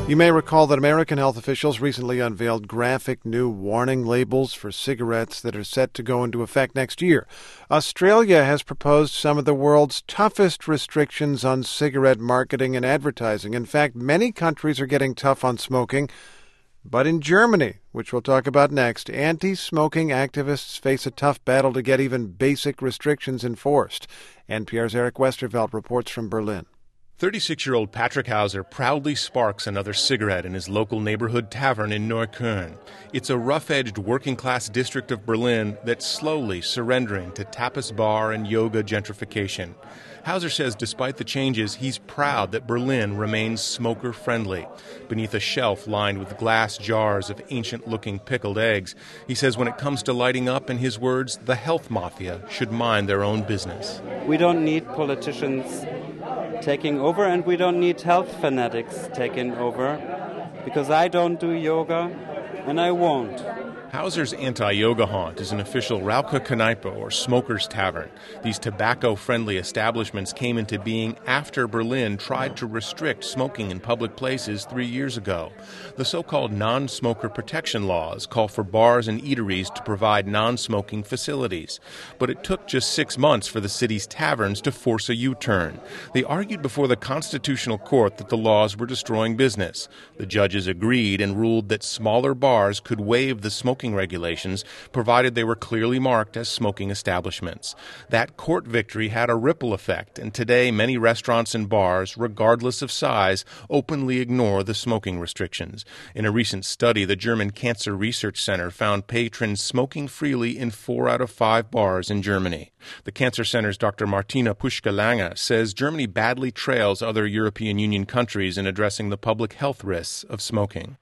You may recall that American health officials recently unveiled graphic new warning labels for cigarettes that are set to go into effect next year. Australia has proposed some of the world's toughest restrictions on cigarette marketing and advertising. In fact, many countries are getting tough on smoking. But in Germany, which we'll talk about next, anti-smoking activists face a tough battle to get even basic restrictions enforced. NPR's Eric Westervelt reports from Berlin. 36-year-old Patrick Hauser proudly sparks another cigarette in his local neighborhood tavern in Neukölln. It's a rough-edged working-class district of Berlin that's slowly surrendering to tapas bar and yoga gentrification. Hauser says despite the changes, he's proud that Berlin remains smoker-friendly. Beneath a shelf lined with glass jars of ancient-looking pickled eggs, he says when it comes to lighting up, in his words, the health mafia should mind their own business. We don't need politicians taking over, and we don't need health fanatics taking over, because I don't do yoga, and I won't. Hauser's anti-yoga haunt is an official Raucherkneipe, or smoker's tavern. These tobacco-friendly establishments came into being after Berlin tried to restrict smoking in public places 3 years ago. The so-called non-smoker protection laws call for bars and eateries to provide non-smoking facilities. But it took just 6 months for the city's taverns to force a U-turn. They argued before the Constitutional Court that the laws were destroying business. The judges agreed and ruled that smaller bars could waive the smoking regulations, provided they were clearly marked as smoking establishments. That court victory had a ripple effect, and today many restaurants and bars, regardless of size, openly ignore the smoking restrictions. In a recent study, the German Cancer Research Center found patrons smoking freely in 4 out of 5 bars in Germany. The Cancer Center's Dr. Martina Puschke-Lange says Germany badly trails other European Union countries in addressing the public health risks of smoking.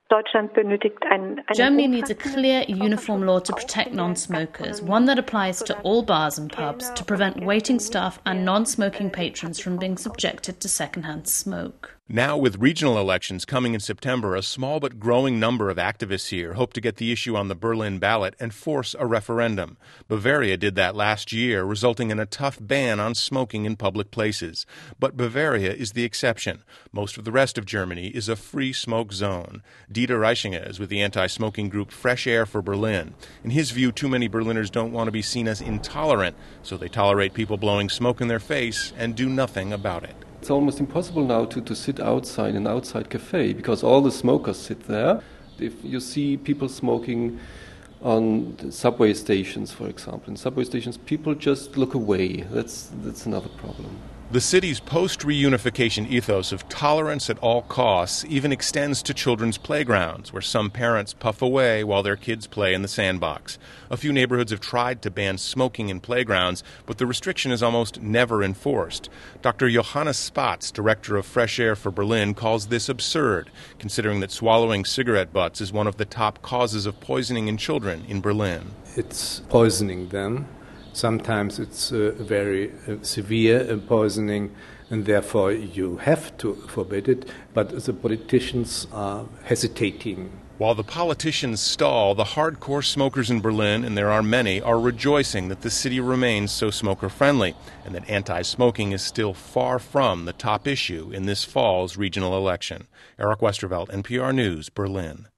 Germany needs a clear, uniform law to protect non-smokers, one that applies to all bars and pubs to prevent waiting staff and non-smoking patrons from being subjected to secondhand smoke. Now, with regional elections coming in September, a small but growing number of activists here hope to get the issue on the Berlin ballot and force a referendum. Bavaria did that last year, resulting in a tough ban on smoking in public places. But Bavaria is the exception. Most of the rest of Germany is a free smoke zone. Dieter Reichinger is with the anti-smoking group Fresh Air for Berlin. In his view, too many Berliners don't want to be seen as intolerant, so they tolerate people blowing smoke in their face and do nothing about it. It's almost impossible now to sit outside in an outside cafe because all the smokers sit there. If you see people smoking on subway stations, for example, in subway stations, people just look away. That's another problem. The city's post-reunification ethos of tolerance at all costs even extends to children's playgrounds, where some parents puff away while their kids play in the sandbox. A few neighborhoods have tried to ban smoking in playgrounds, but the restriction is almost never enforced. Dr. Johannes Spatz, director of Fresh Air for Berlin, calls this absurd, considering that swallowing cigarette butts is one of the top causes of poisoning in children in Berlin. It's poisoning them. Sometimes it's very severe poisoning, and therefore you have to forbid it, but the politicians are hesitating. While the politicians stall, the hardcore smokers in Berlin, and there are many, are rejoicing that the city remains so smoker-friendly and that anti-smoking is still far from the top issue in this fall's regional election. Eric Westervelt, NPR News, Berlin.